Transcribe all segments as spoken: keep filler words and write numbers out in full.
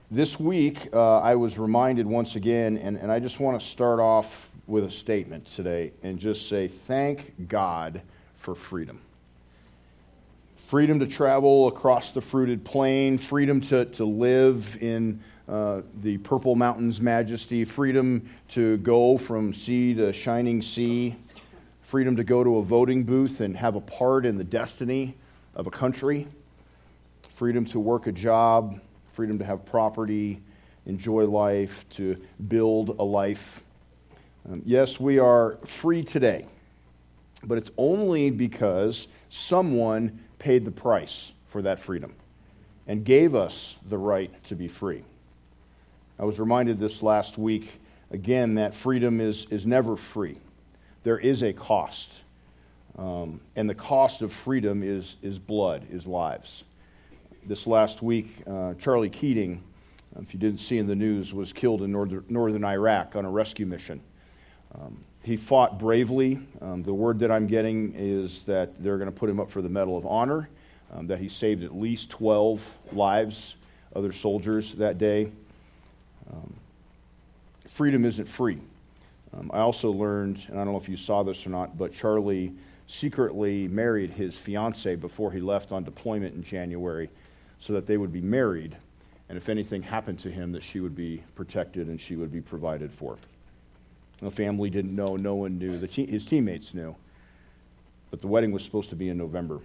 This week, uh, I was reminded once again, and, and I just want to start off with a statement today and just say, thank God for freedom. Freedom to travel across the fruited plain, freedom to, to live in uh, the Purple Mountains majesty, freedom to go from sea to shining sea, freedom to go to a voting booth and have a part in the destiny of a country, freedom to work a job, freedom to have property, enjoy life, to build a life. Um, yes, we are free today, but it's only because someone paid the price for that freedom and gave us the right to be free. I was reminded this last week, again, that freedom is, is never free. There is a cost, um, and the cost of freedom is, is blood, is lives. This last week, uh, Charlie Keating, if you didn't see in the news, was killed in northern, northern Iraq on a rescue mission. Um, he fought bravely. Um, the word that I'm getting is that they're going to put him up for the Medal of Honor, um, that he saved at least twelve lives, other soldiers that day. Um, freedom isn't free. Um, I also learned, and I don't know if you saw this or not, but Charlie secretly married his fiancée before he left on deployment in January, so that they would be married, and if anything happened to him, that she would be protected and she would be provided for. The family didn't know, no one knew. The te- his teammates knew, but the wedding was supposed to be in November.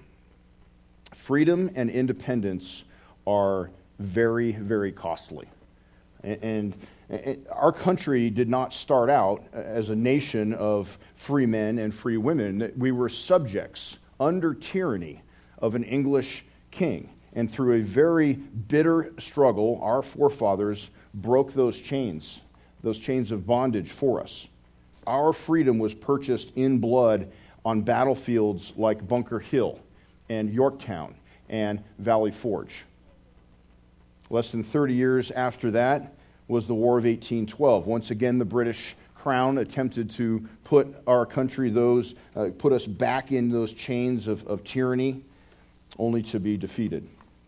Freedom and independence are very, very costly. And, and, and our country did not start out as a nation of free men and free women. We were subjects under tyranny of an English king. And through a very bitter struggle, our forefathers broke those chains, those chains of bondage for us. Our freedom was purchased in blood on battlefields like Bunker Hill and Yorktown and Valley Forge. Less than thirty years after that was the War of eighteen twelve. Once again, the British Crown attempted to put our country, those, uh, put us back in those chains of, of tyranny, only to be defeated.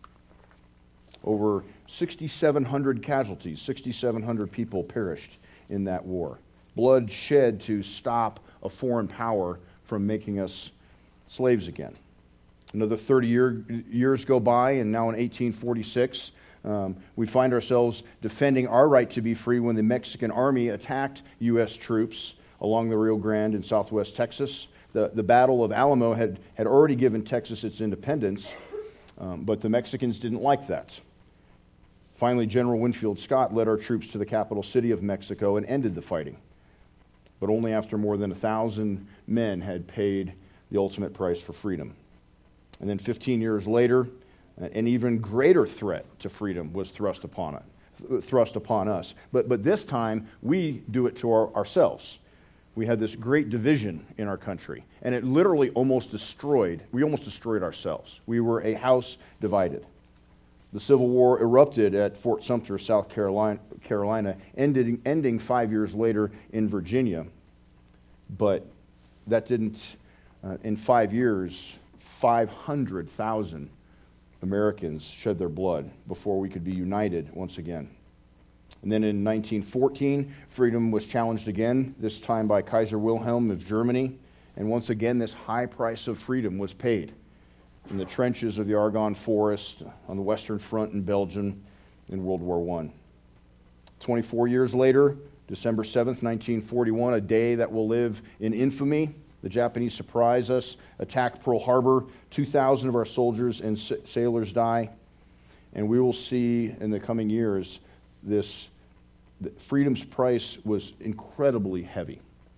Over six thousand seven hundred casualties, six thousand seven hundred people perished in that war. Blood shed to stop a foreign power from making us slaves again. Another thirty year, years go by, and now in eighteen forty-six, um, we find ourselves defending our right to be free when the Mexican army attacked U S troops along the Rio Grande in southwest Texas. The, the Battle of Alamo had, had already given Texas its independence, um, but the Mexicans didn't like that. Finally, General Winfield Scott led our troops to the capital city of Mexico and ended the fighting, but only after more than a thousand men had paid the ultimate price for freedom. And then fifteen years later, an even greater threat to freedom was thrust upon it, thrust upon us. But but this time, we do it to our, ourselves. We had this great division in our country, and it literally almost destroyed, we almost destroyed ourselves. We were a house divided. The Civil War erupted at Fort Sumter, South Carolina, Carolina ended, ending five years later in Virginia. But that didn't, uh, in five years, five hundred thousand Americans shed their blood before we could be united once again. And then in nineteen fourteen, freedom was challenged again, this time by Kaiser Wilhelm of Germany. And once again, this high price of freedom was paid in the trenches of the Argonne Forest, on the Western Front in Belgium in World War One. twenty-four years later, December seventh, nineteen forty-one, a day that will live in infamy, the Japanese surprise us, attack Pearl Harbor, two thousand of our soldiers and sailors die, and we will see in the coming years this, freedom's price was incredibly heavy.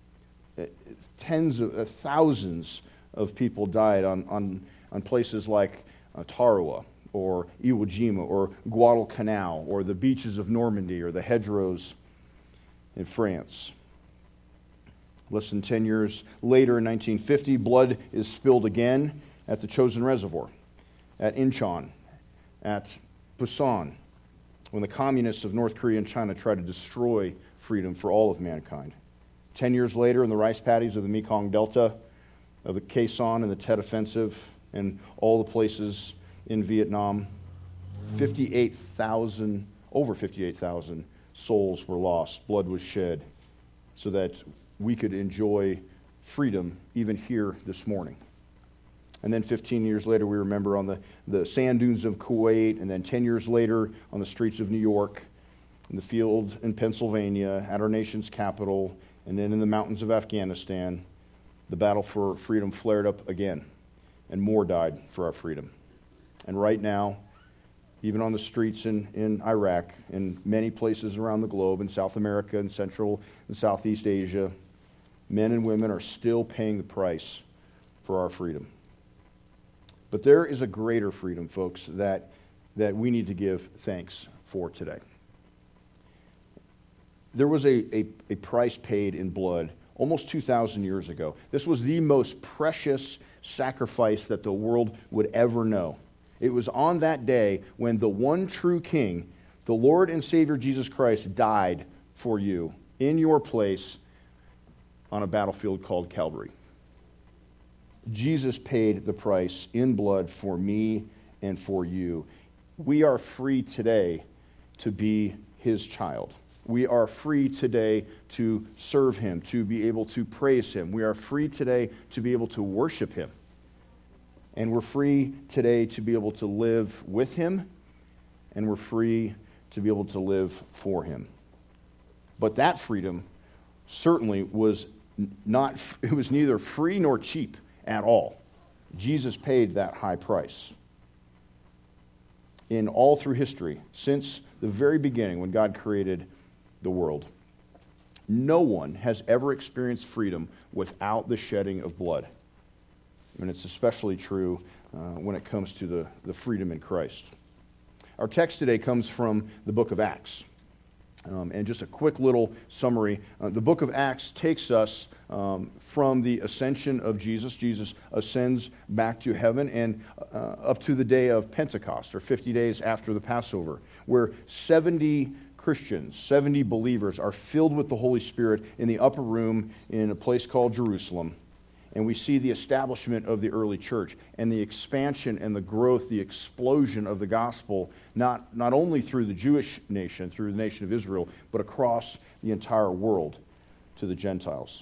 Tens of, uh, thousands of people died on, on on places like uh, Tarawa or Iwo Jima or Guadalcanal or the beaches of Normandy or the hedgerows in France. Less than ten years later, in nineteen fifty, blood is spilled again at the Chosin Reservoir, at Incheon, at Busan, when the communists of North Korea and China tried to destroy freedom for all of mankind. Ten years later, in the rice paddies of the Mekong Delta, of the Khe Sanh and the Tet Offensive, and all the places in Vietnam, fifty-eight thousand over fifty-eight thousand souls were lost, blood was shed, so that we could enjoy freedom even here this morning. And then fifteen years later, we remember on the, the sand dunes of Kuwait, and then ten years later on the streets of New York, in the field in Pennsylvania, at our nation's capital, and then in the mountains of Afghanistan, the battle for freedom flared up again, and more died for our freedom. And right now, even on the streets in, in Iraq, in many places around the globe, in South America and Central and Southeast Asia, men and women are still paying the price for our freedom. But there is a greater freedom, folks, that, that we need to give thanks for today. There was a, a, a price paid in blood almost two thousand years ago. This was the most precious sacrifice that the world would ever know. It was on that day when the one true King, the Lord and Savior Jesus Christ, died for you in your place on a battlefield called Calvary. Jesus paid the price in blood for me and for you. We are free today to be His child. We are free today to serve Him, to be able to praise Him. We are free today to be able to worship Him. And we're free today to be able to live with Him, and we're free to be able to live for Him. But that freedom certainly was not, it was neither free nor cheap at all. Jesus paid that high price. In all through history, since the very beginning when God created the world, no one has ever experienced freedom without the shedding of blood. And it's especially true uh, when it comes to the, the freedom in Christ. Our text today comes from the book of Acts. Um, and just a quick little summary. Uh, the book of Acts takes us um, from the ascension of Jesus. Jesus ascends back to heaven and uh, up to the day of Pentecost, or fifty days after the Passover, where seventy Christians, seventy believers are filled with the Holy Spirit in the upper room in a place called Jerusalem. And we see the establishment of the early church and the expansion and the growth, the explosion of the gospel, not, not only through the Jewish nation, through the nation of Israel, but across the entire world to the Gentiles.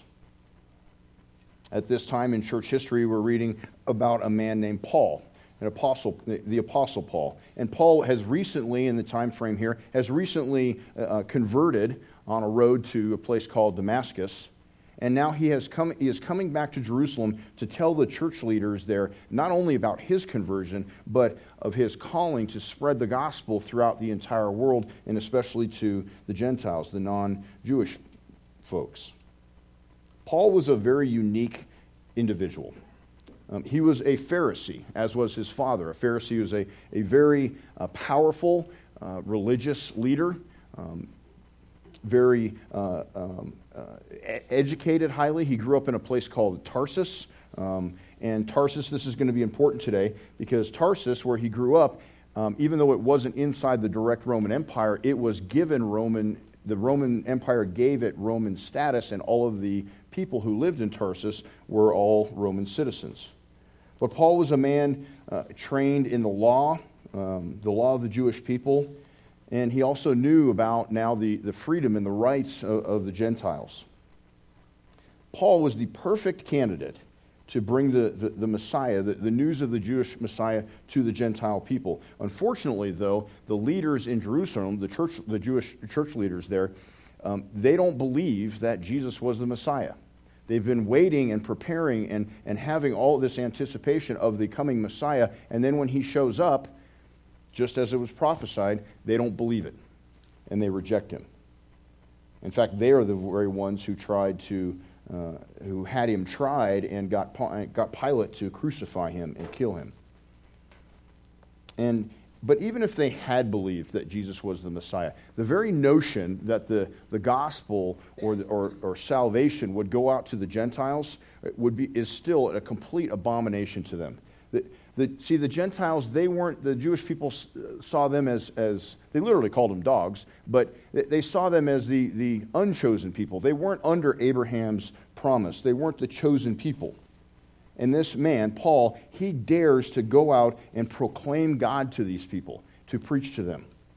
At this time in church history, we're reading about a man named Paul, an apostle, the Apostle Paul. And Paul has recently, in the time frame here, has recently uh, converted on a road to a place called Damascus. And now he has come. He is coming back to Jerusalem to tell the church leaders there not only about his conversion, but of his calling to spread the gospel throughout the entire world, and especially to the Gentiles, the non-Jewish folks. Paul was a very unique individual. Um, he was a Pharisee, as was his father. A Pharisee was a, a very uh, powerful uh, religious leader, um, very uh, um, uh, educated highly. He grew up in a place called Tarsus. Um, and Tarsus, this is going to be important today, because Tarsus, where he grew up, um, even though it wasn't inside the direct Roman Empire, it was given Roman, the Roman Empire gave it Roman status, and all of the people who lived in Tarsus were all Roman citizens. But Paul was a man uh, trained in the law, um, the law of the Jewish people, and he also knew about now the, the freedom and the rights of, of the Gentiles. Paul was the perfect candidate to bring the, the, the Messiah, the, the news of the Jewish Messiah, to the Gentile people. Unfortunately, though, the leaders in Jerusalem, the church, the Jewish church leaders there, um, they don't believe that Jesus was the Messiah. They've been waiting and preparing and, and having all this anticipation of the coming Messiah, and then when he shows up, just as it was prophesied, they don't believe it, and they reject him. In fact, they are the very ones who tried to, uh, who had him tried and got got Pilate to crucify him and kill him. And but even if they had believed that Jesus was the Messiah, the very notion that the, the gospel or, the, or or salvation would go out to the Gentiles would be is still a complete abomination to them. The, the, see, the Gentiles, they weren't, the Jewish people saw them as, as they literally called them dogs, but they saw them as the, the unchosen people. They weren't under Abraham's promise. They weren't the chosen people. And this man, Paul, he dares to go out and proclaim God to these people, to preach to them.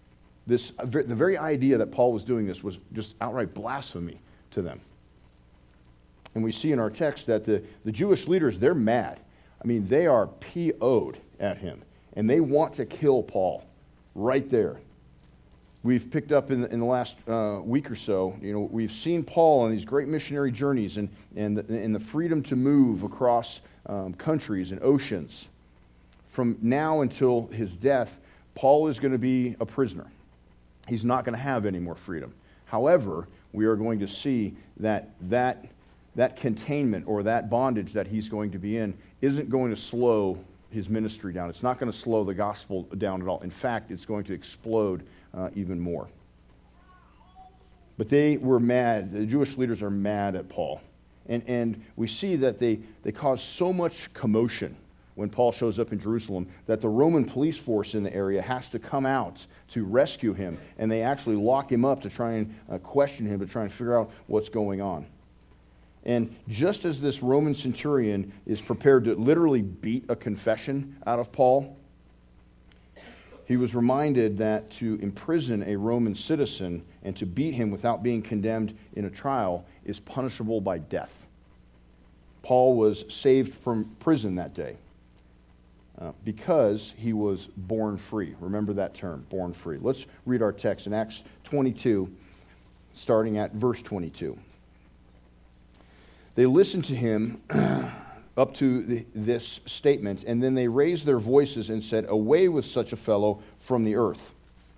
This, the very idea that Paul was doing this was just outright blasphemy to them. And we see in our text that the, the Jewish leaders, they're mad. I mean, they are P O'd at him. And they want to kill Paul right there. We've picked up in the, in the last uh, week or so, you know, we've seen Paul on these great missionary journeys and, and, the, and the freedom to move across um, countries and oceans. From now until his death, Paul is going to be a prisoner. He's not going to have any more freedom. However, we are going to see that that, that containment or that bondage that he's going to be in isn't going to slow his ministry down. It's not going to slow the gospel down at all. In fact, it's going to explode uh, even more. But they were mad. The Jewish leaders are mad at Paul. And, and we see that they, they cause so much commotion when Paul shows up in Jerusalem, that the Roman police force in the area has to come out to rescue him, and they actually lock him up to try and uh, question him, to try and figure out what's going on. And just as this Roman centurion is prepared to literally beat a confession out of Paul, he was reminded that to imprison a Roman citizen and to beat him without being condemned in a trial is punishable by death. Paul was saved from prison that day. Uh, because he was born free. Remember that term, born free. Let's read our text in Acts twenty-two, starting at verse twenty-two. They listened to him up to the, this statement, and then they raised their voices and said, "Away with such a fellow from the earth.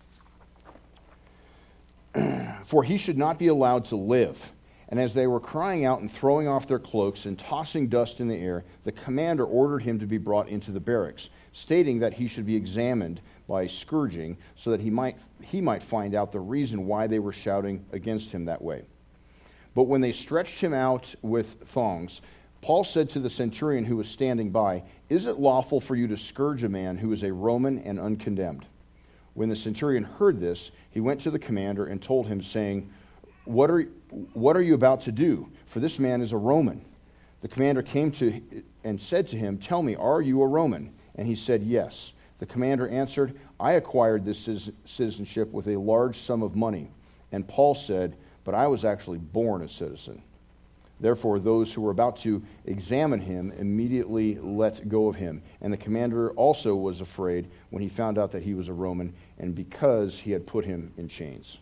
For he should not be allowed to live." And as they were crying out and throwing off their cloaks and tossing dust in the air, the commander ordered him to be brought into the barracks, stating that he should be examined by scourging so that he might, he might find out the reason why they were shouting against him that way. But when they stretched him out with thongs, Paul said to the centurion who was standing by, "Is it lawful for you to scourge a man who is a Roman and uncondemned?" When the centurion heard this, he went to the commander and told him, saying, What are, what are you about to do? For this man is a Roman. The commander came to and said to him, "Tell me, are you a Roman?" And he said, "Yes." The commander answered, "I acquired this citizenship with a large sum of money." And Paul said, "But I was actually born a citizen." Therefore, those who were about to examine him immediately let go of him. And the commander also was afraid when he found out that he was a Roman, and because he had put him in chains.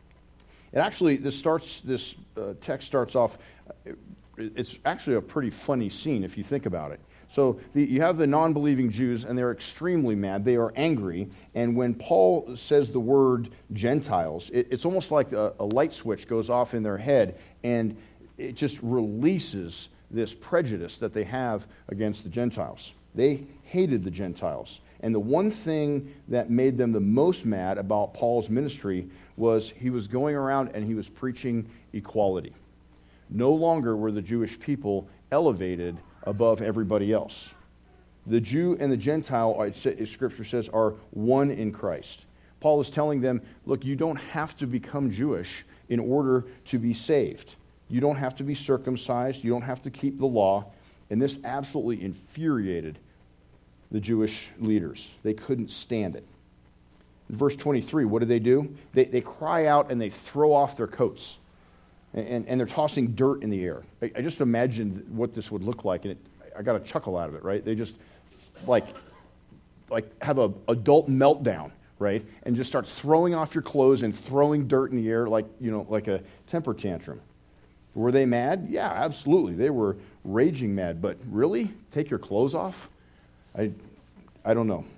It actually, this starts. This uh, text starts off. It, it's actually a pretty funny scene if you think about it. So the, you have the non-believing Jews, and they're extremely mad. They are angry, and when Paul says the word Gentiles, it, it's almost like a, a light switch goes off in their head, and it just releases this prejudice that they have against the Gentiles. They hated the Gentiles. And the one thing that made them the most mad about Paul's ministry was he was going around and he was preaching equality. No longer were the Jewish people elevated above everybody else. The Jew and the Gentile, Scripture says, are one in Christ. Paul is telling them, look, you don't have to become Jewish in order to be saved. You don't have to be circumcised. You don't have to keep the law. And this absolutely infuriated the Jewish leaders. They couldn't stand it. In verse twenty-three, what do they do? They, they cry out and they throw off their coats. And, and, and they're tossing dirt in the air. I, I just imagined what this would look like, and it, I got a chuckle out of it, right? They just like, like have a adult meltdown, right? And just start throwing off your clothes and throwing dirt in the air like, you know, like a temper tantrum. Were they mad? Yeah, absolutely. They were raging mad. But really? Take your clothes off? I, I don't know.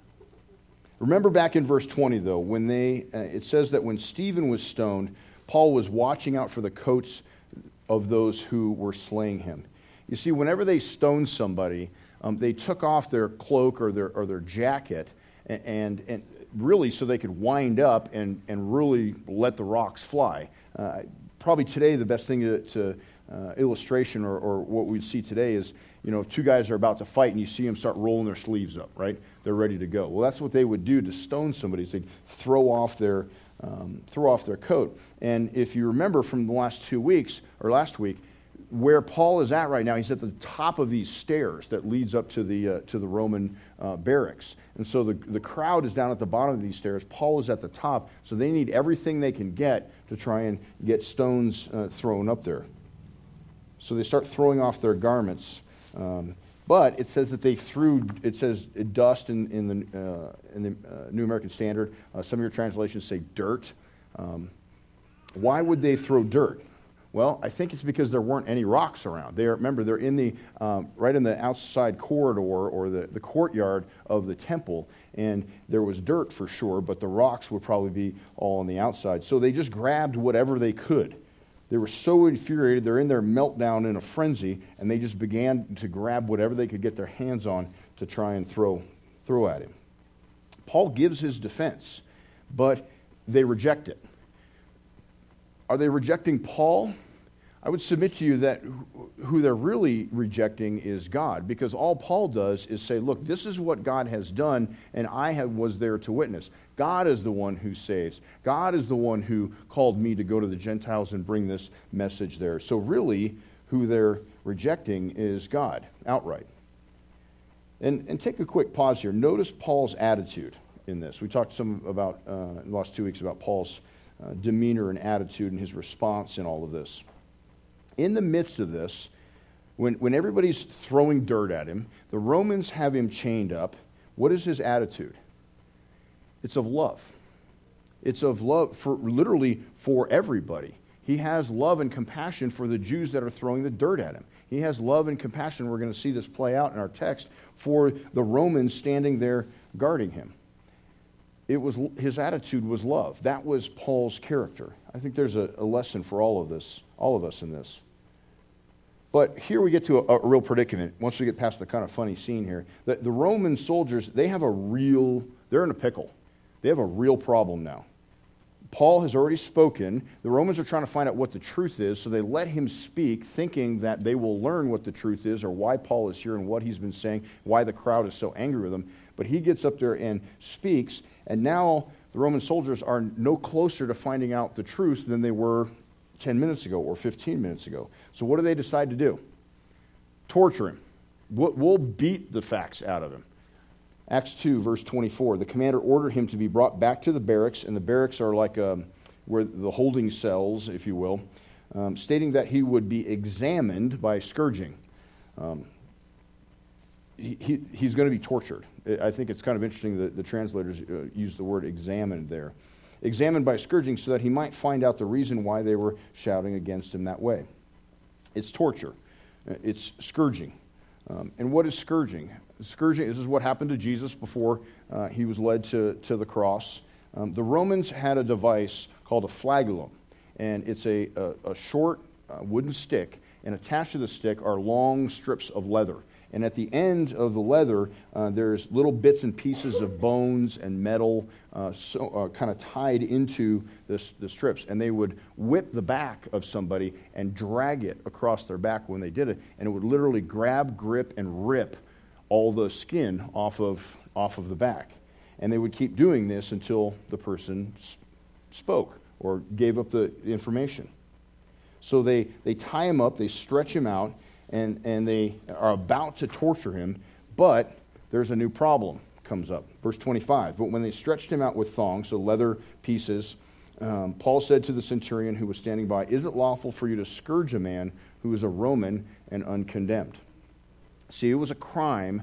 Remember back in verse twenty, though, when they, uh, it says that when Stephen was stoned, Paul was watching out for the coats of those who were slaying him. You see, whenever they stoned somebody, um, they took off their cloak or their or their jacket, and, and, and really so they could wind up and, and really let the rocks fly. Uh, probably today the best thing to, to uh, illustration or, or what we'd see today is, you know, if two guys are about to fight and you see them start rolling their sleeves up, right? They're ready to go. Well, that's what they would do to stone somebody. Is they'd throw off their um, throw off their coat. And if you remember from the last two weeks or last week, where Paul is at right now, he's at the top of these stairs that leads up to the uh, to the Roman uh, barracks. And so the, the crowd is down at the bottom of these stairs. Paul is at the top, so they need everything they can get to try and get stones uh, thrown up there. So they start throwing off their garments. Um, but it says that they threw, it says dust in, in the, uh, in the uh, New American Standard. Uh, some of your translations say dirt. Um, why would they throw dirt? Well, I think it's because there weren't any rocks around. They are, remember, they're in the um, right in the outside corridor or the, the courtyard of the temple, and there was dirt for sure, but the rocks would probably be all on the outside. So they just grabbed whatever they could. They were so infuriated, they're in their meltdown in a frenzy, and they just began to grab whatever they could get their hands on to try and throw, throw at him. Paul gives his defense, but they reject it. Are they rejecting Paul? I would submit to you that who they're really rejecting is God, because all Paul does is say, look, this is what God has done, and I have, was there to witness. God is the one who saves. God is the one who called me to go to the Gentiles and bring this message there. So really, who they're rejecting is God, outright. And, and take a quick pause here. Notice Paul's attitude in this. We talked some about, uh, in the last two weeks, about Paul's uh, demeanor and attitude and his response in all of this. In the midst of this, when, when everybody's throwing dirt at him, the Romans have him chained up. What is his attitude? It's of love. It's of love for literally for everybody. He has love and compassion for the Jews that are throwing the dirt at him. He has love and compassion, we're going to see this play out in our text, for the Romans standing there guarding him. It was his attitude was love. That was Paul's character. I think there's a, a lesson for all of this, all of us in this. But here we get to a, a real predicament. Once we get past the kind of funny scene here, the, the Roman soldiers, they have a real, they're in a pickle. They have a real problem now. Paul has already spoken. The Romans are trying to find out what the truth is, so they let him speak, thinking that they will learn what the truth is or why Paul is here and what he's been saying, why the crowd is so angry with him. But he gets up there and speaks, and now the Roman soldiers are no closer to finding out the truth than they were ten minutes ago or fifteen minutes ago. So what do they decide to do? Torture him. We'll beat the facts out of him. Acts two, verse twenty-four, the commander ordered him to be brought back to the barracks, and the barracks are like um, where the holding cells, if you will, um, stating that he would be examined by scourging. Um, he, he, he's going to be tortured. I think it's kind of interesting that the translators uh, use the word examined there. Examined by scourging so that he might find out the reason why they were shouting against him that way. It's torture. It's scourging. Um, and what is scourging? Scourging, this is what happened to Jesus before uh, he was led to, to the cross. Um, the Romans had a device called a flagellum, and it's a, a, a short uh, wooden stick, and attached to the stick are long strips of leather. And at the end of the leather, uh, there's little bits and pieces of bones and metal uh, so, uh, kind of tied into this, the strips. And they would whip the back of somebody and drag it across their back when they did it. And it would literally grab, grip, and rip all the skin off of, off of the back. And they would keep doing this until the person sp- spoke or gave up the information. So they, they tie him up, they stretch him out, And, and they are about to torture him, but there's a new problem comes up. Verse twenty-five, but when they stretched him out with thongs, so leather pieces, um, Paul said to the centurion who was standing by, is it lawful for you to scourge a man who is a Roman and uncondemned? See, it was a crime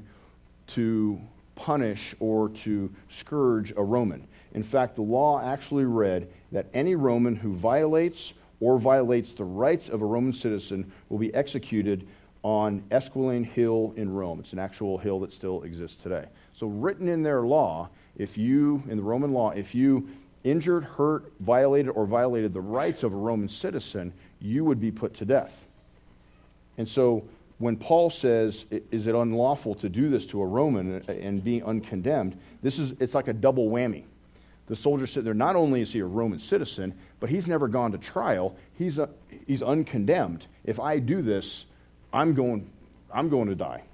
to punish or to scourge a Roman. In fact, the law actually read that any Roman who violates or violates the rights of a Roman citizen will be executed on Esquiline Hill in Rome. It's an actual hill that still exists today. So written in their law, if you, in the Roman law, if you injured, hurt, violated, or violated the rights of a Roman citizen, you would be put to death. And so when Paul says, is it unlawful to do this to a Roman and be uncondemned, this is it's like a double whammy. The soldier sitting there, not only is he a Roman citizen, but he's never gone to trial. He's a, he's uncondemned. If I do this, I'm going, I'm going to die.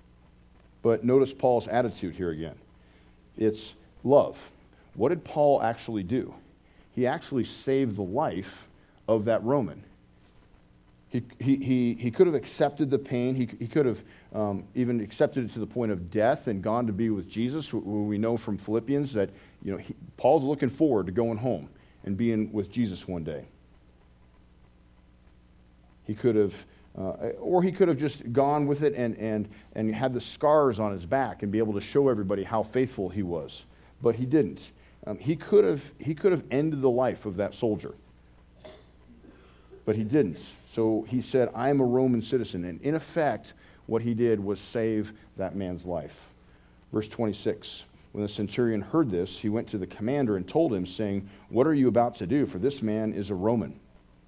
But notice Paul's attitude here again. It's love. What did Paul actually do? He actually saved the life of that Roman. He, he, he, he could have accepted the pain. He, he could have um, even accepted it to the point of death and gone to be with Jesus. We know from Philippians that you know he, Paul's looking forward to going home and being with Jesus one day. He could have, uh, or he could have just gone with it and, and, and had the scars on his back and be able to show everybody how faithful he was. But he didn't. Um, he could have he could have ended the life of that soldier. But he didn't. So he said, I am a Roman citizen. And in effect, what he did was save that man's life. Verse twenty-six, when the centurion heard this, he went to the commander and told him, saying, what are you about to do? For this man is a Roman.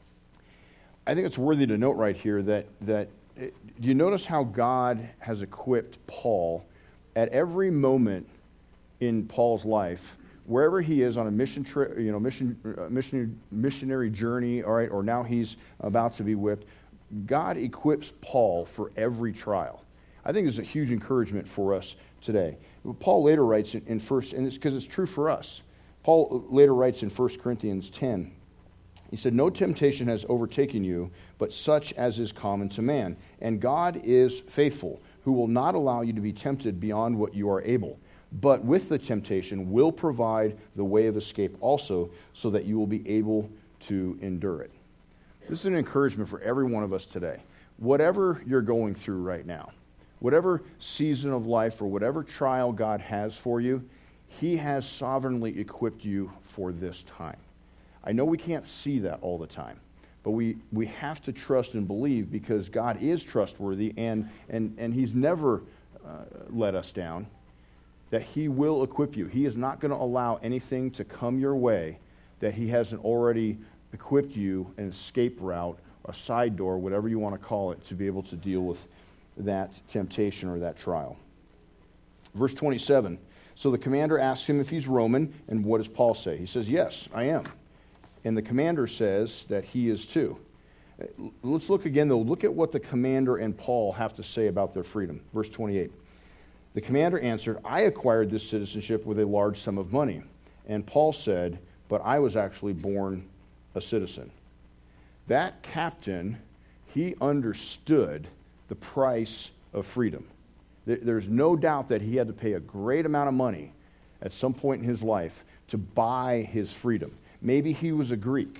I think it's worthy to note right here that, that it, do you notice how God has equipped Paul at every moment in Paul's life, wherever he is on a mission, tri- you know, mission, uh, missionary, missionary journey, all right, or now he's about to be whipped, God equips Paul for every trial. I think it's a huge encouragement for us today. Paul later writes in, in first, and it's because it's true for us. Paul later writes in First Corinthians ten. He said, no temptation has overtaken you, but such as is common to man. And God is faithful, who will not allow you to be tempted beyond what you are able, but with the temptation will provide the way of escape also, so that you will be able to endure it. This is an encouragement for every one of us today. Whatever you're going through right now, whatever season of life or whatever trial God has for you, He has sovereignly equipped you for this time. I know we can't see that all the time, but we, we have to trust and believe because God is trustworthy and, and, and He's never uh, let us down, that He will equip you. He is not going to allow anything to come your way that He hasn't already equipped you an escape route, a side door, whatever you want to call it, to be able to deal with that temptation or that trial. Verse twenty-seven, so the commander asks him if he's Roman, and what does Paul say? He says, yes, I am. And the commander says that he is too. Let's look again, though. Look at what the commander and Paul have to say about their freedom. Verse twenty-eight. The commander answered, I acquired this citizenship with a large sum of money. And Paul said, but I was actually born a citizen. That captain, he understood the price of freedom. There's no doubt that he had to pay a great amount of money at some point in his life to buy his freedom. Maybe he was a Greek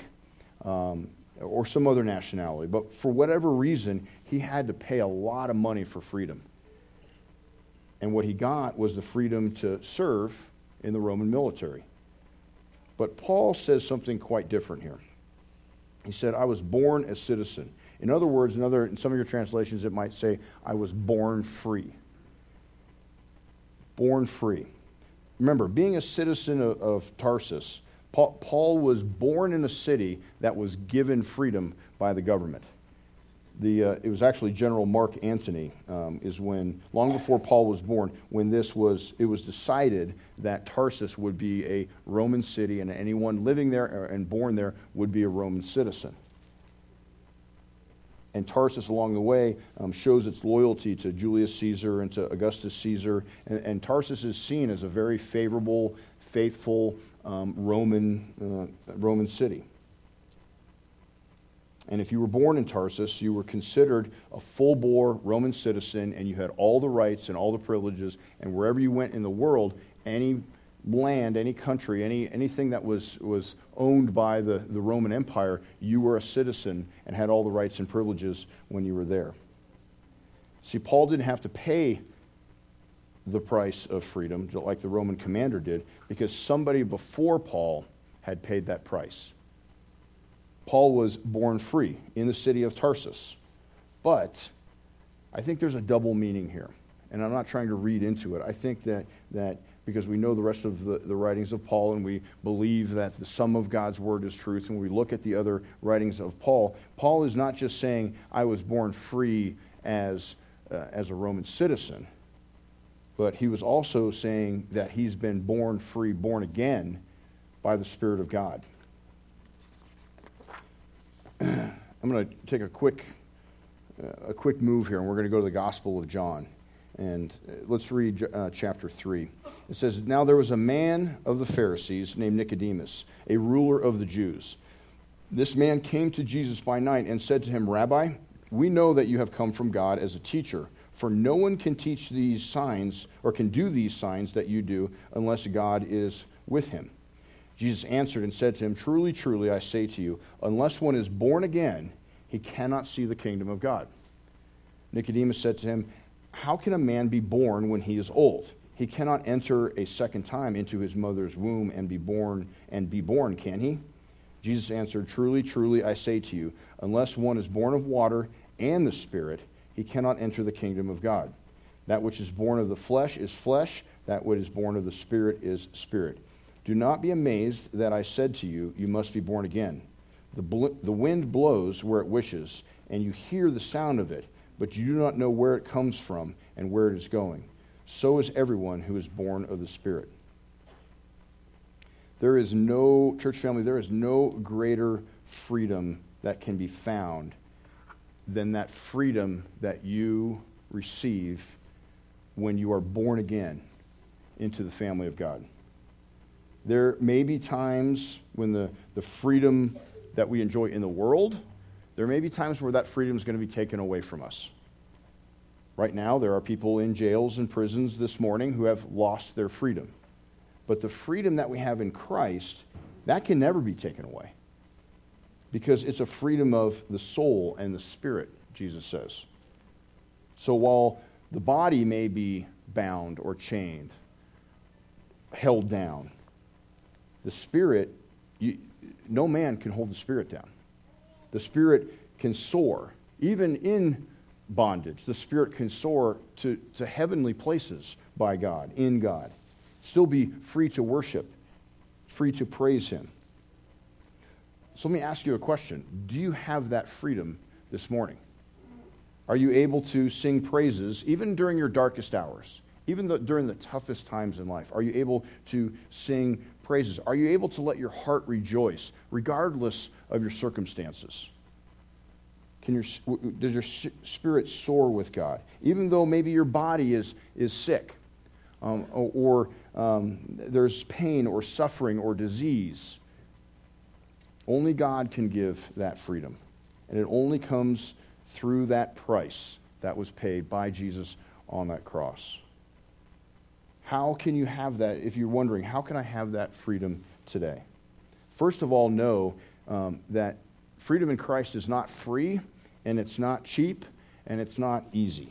um, or some other nationality, but for whatever reason, he had to pay a lot of money for freedom. And what he got was the freedom to serve in the Roman military. But Paul says something quite different here. He said, I was born a citizen. In other words, in, other, in some of your translations, it might say, I was born free. Born free. Remember, being a citizen of, of Tarsus, Paul, Paul was born in a city that was given freedom by the government. The, uh, it was actually General Mark Antony um, is when, long before Paul was born, when this was, it was decided that Tarsus would be a Roman city and anyone living there and born there would be a Roman citizen. And Tarsus along the way um, shows its loyalty to Julius Caesar and to Augustus Caesar. And, and Tarsus is seen as a very favorable, faithful um, Roman, uh, Roman city. And if you were born in Tarsus, you were considered a full-bore Roman citizen, and you had all the rights and all the privileges. And wherever you went in the world, any land, any country, any anything that was, was owned by the, the Roman Empire, you were a citizen and had all the rights and privileges when you were there. See, Paul didn't have to pay the price of freedom like the Roman commander did, because somebody before Paul had paid that price. Paul was born free in the city of Tarsus. But I think there's a double meaning here. And I'm not trying to read into it. I think that, that because we know the rest of the, the writings of Paul and we believe that the sum of God's word is truth, and we look at the other writings of Paul, Paul is not just saying, I was born free as, uh, as a Roman citizen, but he was also saying that he's been born free, born again by the Spirit of God. I'm going to take a quick, uh, a quick move here, and we're going to go to the Gospel of John. And uh, let's read uh, chapter three. It says, Now there was a man of the Pharisees named Nicodemus, a ruler of the Jews. This man came to Jesus by night and said to him, Rabbi, we know that you have come from God as a teacher, for no one can teach these signs or can do these signs that you do unless God is with him. Jesus answered and said to him, Truly, truly, I say to you, unless one is born again, he cannot see the kingdom of God. Nicodemus said to him, How can a man be born when he is old? He cannot enter a second time into his mother's womb and be born and be born, can he? Jesus answered, Truly, truly, I say to you, unless one is born of water and the Spirit, he cannot enter the kingdom of God. That which is born of the flesh is flesh, that which is born of the Spirit is spirit. Do not be amazed that I said to you, you must be born again. The, bl- the wind blows where it wishes, and you hear the sound of it, but you do not know where it comes from and where it is going. So is everyone who is born of the Spirit. There is no, church family, there is no greater freedom that can be found than that freedom that you receive when you are born again into the family of God. There may be times when the, the freedom that we enjoy in the world, there may be times where that freedom is going to be taken away from us. Right now, there are people in jails and prisons this morning who have lost their freedom. But the freedom that we have in Christ, that can never be taken away. Because it's a freedom of the soul and the spirit, Jesus says. So while the body may be bound or chained, held down, the spirit, you, no man can hold the spirit down. The spirit can soar. Even in bondage, the spirit can soar to, to heavenly places by God, in God. Still be free to worship, free to praise him. So let me ask you a question. Do you have that freedom this morning? Are you able to sing praises even during your darkest hours? Even the, during the toughest times in life? Are you able to sing praises? Are you able to let your heart rejoice regardless of your circumstances? Can your, does your spirit soar with God? Even though maybe your body is, is sick, um, or, or um, there's pain or suffering or disease. Only God can give that freedom. And it only comes through that price that was paid by Jesus on that cross. How can you have that? If you're wondering, how can I have that freedom today? First of all, know um, that freedom in Christ is not free, and it's not cheap, and it's not easy.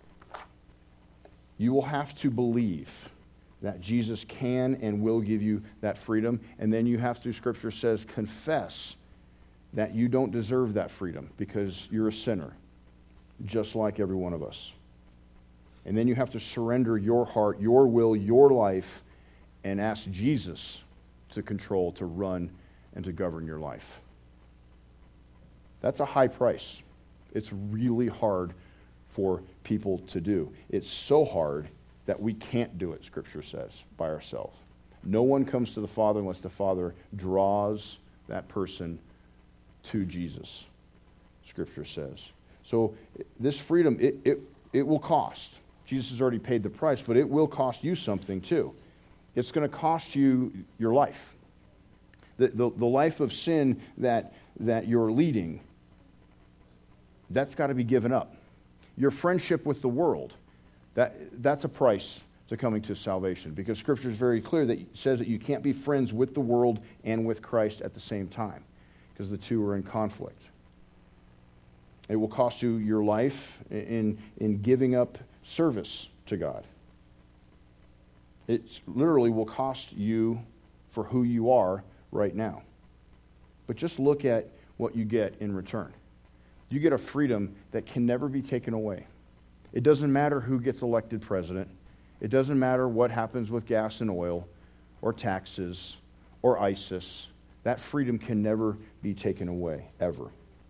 You will have to believe that Jesus can and will give you that freedom, and then you have to, Scripture says, confess that you don't deserve that freedom because you're a sinner, just like every one of us. And then you have to surrender your heart, your will, your life, and ask Jesus to control, to run, and to govern your life. That's a high price. It's really hard for people to do. It's so hard that we can't do it, Scripture says, by ourselves. No one comes to the Father unless the Father draws that person to Jesus, Scripture says. So this freedom, it, it, it will cost. Jesus has already paid the price, but it will cost you something too. It's going to cost you your life. The, the, the life of sin that, that you're leading, that's got to be given up. Your friendship with the world, that, that's a price to coming to salvation, because Scripture is very clear that it says that you can't be friends with the world and with Christ at the same time, because the two are in conflict. It will cost you your life in, in giving up service to God. It literally will cost you for who you are right now. But just look at what you get in return. You get a freedom that can never be taken away. It doesn't matter who gets elected president. It doesn't matter what happens with gas and oil or taxes or ISIS. That freedom can never be taken away, ever.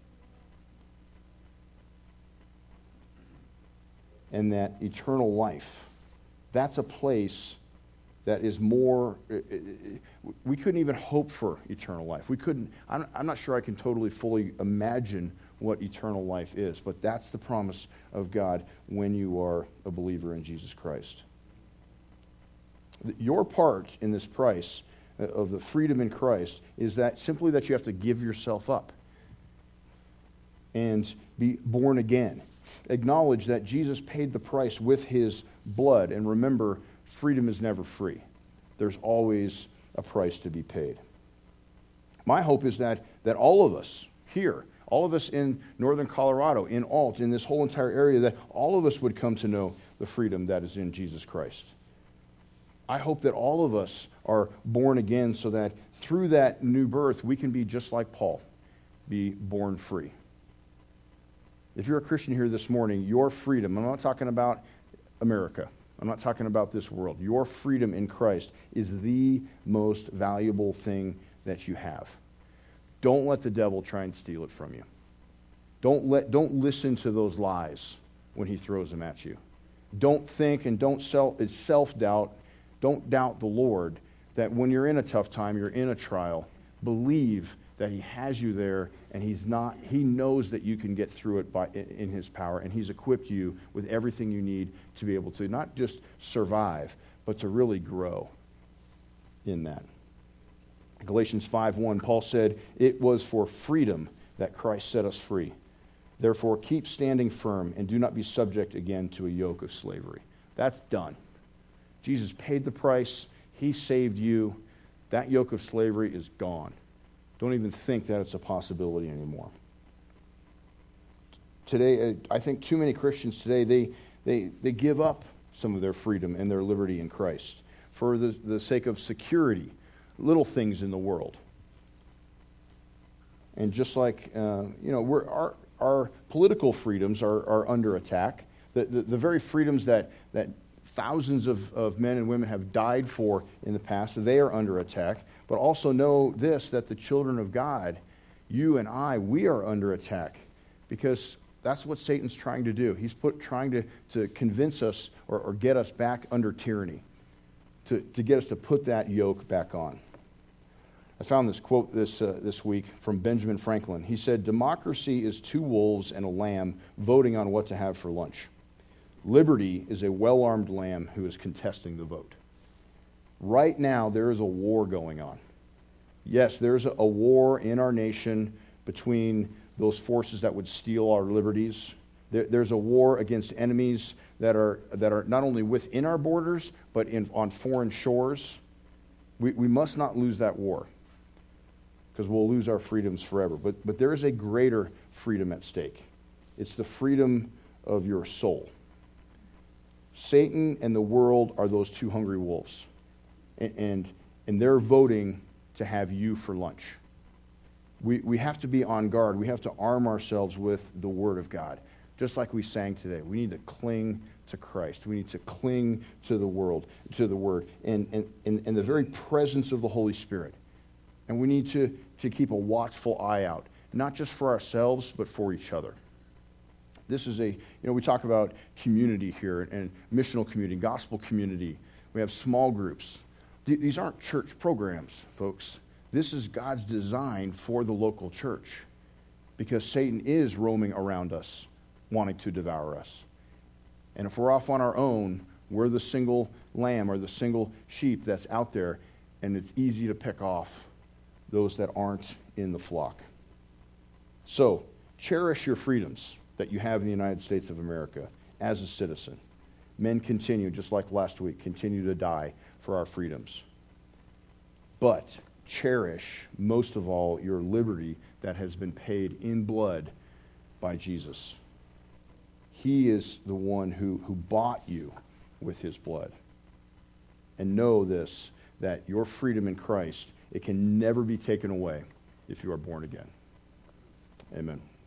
And that eternal life, that's a place that is more, we couldn't even hope for eternal life. We couldn't, I'm, I'm not sure I can totally fully imagine what eternal life is, but that's the promise of God when you are a believer in Jesus Christ. Your part in this price of the freedom in Christ is that simply that you have to give yourself up and be born again. Acknowledge that Jesus paid the price with his blood. And remember, freedom is never free. There's always a price to be paid. My hope is that, that all of us here, all of us in northern Colorado, in Alt, in this whole entire area, that all of us would come to know the freedom that is in Jesus Christ. I hope that all of us are born again so that through that new birth, we can be just like Paul, be born free. If you're a Christian here this morning, your freedom, I'm not talking about America, I'm not talking about this world, your freedom in Christ is the most valuable thing that you have. Don't let the devil try and steal it from you. Don't let, don't listen to those lies when he throws them at you. Don't think and don't self, it's self-doubt. Don't doubt the Lord that when you're in a tough time, you're in a trial, believe that he has you there and he's not, he knows that you can get through it by, in his power, and he's equipped you with everything you need to be able to not just survive, but to really grow in that. Galatians five one, Paul said, "It was for freedom that Christ set us free. Therefore, keep standing firm and do not be subject again to a yoke of slavery." That's done. Jesus paid the price. He saved you. That yoke of slavery is gone. Don't even think that it's a possibility anymore. Today, I think too many Christians today, they, they, they give up some of their freedom and their liberty in Christ for the, the sake of security, little things in the world. And just like, uh, you know, we're, our, our political freedoms are, are under attack. The, the, the very freedoms that, that thousands of, of men and women have died for in the past, they are under attack. But also know this, that the children of God, you and I, we are under attack, because that's what Satan's trying to do. He's put trying to, to convince us or, or get us back under tyranny, to, to get us to put that yoke back on. I found this quote this, uh, this week from Benjamin Franklin. He said, "Democracy is two wolves and a lamb voting on what to have for lunch. Liberty is a well-armed lamb who is contesting the vote." Right now, there is a war going on. Yes, there's a, a war in our nation between those forces that would steal our liberties. There, there's a war against enemies that are that are not only within our borders, but in, on foreign shores. We, we must not lose that war, because we'll lose our freedoms forever. But, but there is a greater freedom at stake. It's the freedom of your soul. Satan and the world are those two hungry wolves. And, and, and they're voting to have you for lunch. We, we have to be on guard. We have to arm ourselves with the Word of God. Just like we sang today, we need to cling to Christ. We need to cling to the world, to the Word, and, and, and, and the very presence of the Holy Spirit. And we need to, to keep a watchful eye out, not just for ourselves, but for each other. This is a, you know, we talk about community here, and missional community, gospel community. We have small groups. These aren't church programs, folks. This is God's design for the local church, because Satan is roaming around us, wanting to devour us. And if we're off on our own, we're the single lamb or the single sheep that's out there, and it's easy to pick off those that aren't in the flock. So, cherish your freedoms that you have in the United States of America as a citizen. Men continue, just like last week, continue to die for our freedoms. But cherish, most of all, your liberty that has been paid in blood by Jesus. He is the one who, who bought you with his blood. And know this, that your freedom in Christ, it can never be taken away if you are born again. Amen.